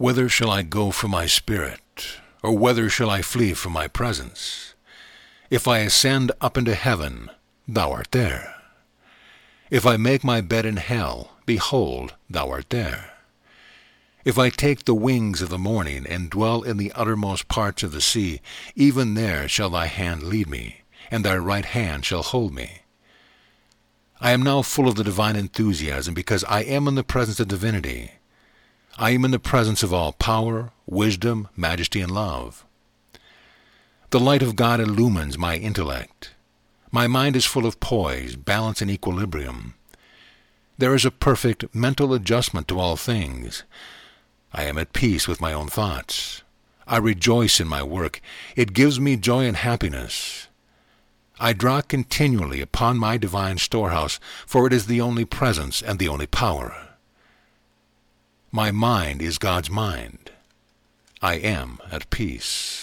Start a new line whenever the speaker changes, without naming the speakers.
Whither shall I go from my spirit? Or whither shall I flee from my presence? If I ascend up into heaven, thou art there. If I make my bed in hell, behold, thou art there. If I take the wings of the morning, and dwell in the uttermost parts of the sea, even there shall thy hand lead me, and thy right hand shall hold me. I am now full of the divine enthusiasm, because I am in the presence of divinity. I am in the presence of all power, wisdom, majesty, and love. The light of God illumines my intellect. My mind is full of poise, balance, and equilibrium. There is a perfect mental adjustment to all things. I am at peace with my own thoughts. I rejoice in my work. It gives me joy and happiness. I draw continually upon my divine storehouse, for it is the only presence and the only power. My mind is God's mind. I am at peace.